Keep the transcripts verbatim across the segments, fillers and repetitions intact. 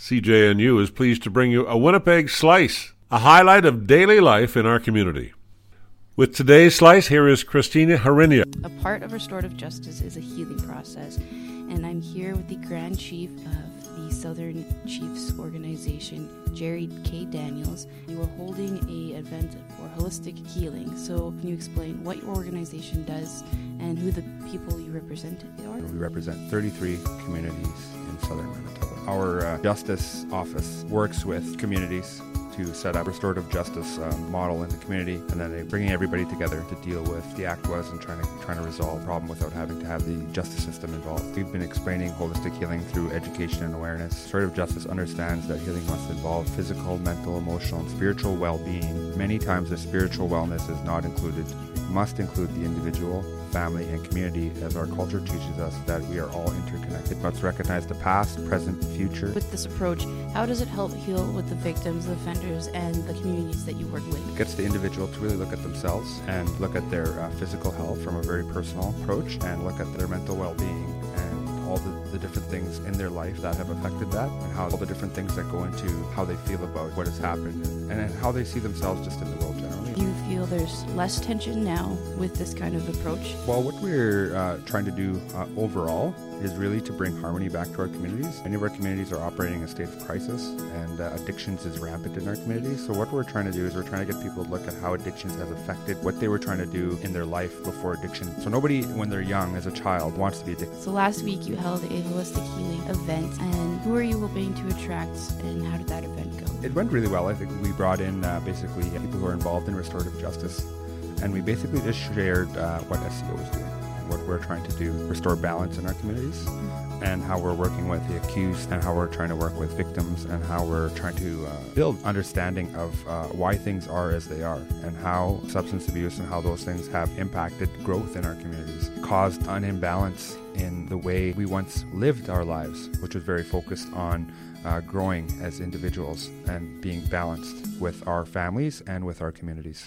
C J N U is pleased to bring you a Winnipeg Slice, a highlight of daily life in our community. With today's Slice, here is Christina Harinia. A part of restorative justice is a healing process, and I'm here with the Grand Chief of the Southern Chiefs Organization, Jerry K. Daniels. You are holding an event for holistic healing, so can you explain what your organization does and who the people you represent are? We represent thirty-three communities in southern Manitoba. Our uh, justice office works with communities to set up restorative justice um, model in the community, and then they bringing everybody together to deal with the act was and trying to trying to resolve the problem without having to have the justice system involved. We've been explaining holistic healing through education and awareness. Restorative justice understands that healing must involve physical, mental, emotional, and spiritual well-being. Many times the spiritual wellness is not included. It must include the individual, family, and community, as our culture teaches us that we are all interconnected. Let's recognize the past, present, future. With this approach, how does it help heal with the victims, the offenders, and the communities that you work with? It gets the individual to really look at themselves and look at their uh, physical health from a very personal approach, and look at their mental well-being and all the, the different things in their life that have affected that, and how all the different things that go into how they feel about what has happened, and, and how they see themselves just in the world generally. Do you feel there's less tension now with this kind of approach? Well, what we're uh, trying to do uh, overall is really to bring harmony back to our communities. Many of our communities are operating in a state of crisis, and uh, addictions is rampant in our communities. So what we're trying to do is we're trying to get people to look at how addictions has affected what they were trying to do in their life before addiction. So nobody, when they're young, as a child, wants to be addicted. So last week you held a holistic healing event, and who are you hoping to attract, and how did that event go? It went really well. I think we brought in uh, basically people who are involved in restorative justice, and we basically just shared uh, what S C O is doing, what we're trying to do, restore balance in our communities, and how we're working with the accused, and how we're trying to work with victims, and how we're trying to uh, build understanding of uh, why things are as they are, and how substance abuse and how those things have impacted growth in our communities, caused an imbalance in the way we once lived our lives, which was very focused on uh, growing as individuals and being balanced with our families and with our communities.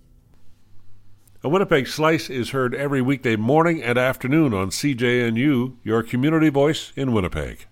A Winnipeg Slice is heard every weekday morning and afternoon on C J N U, your community voice in Winnipeg.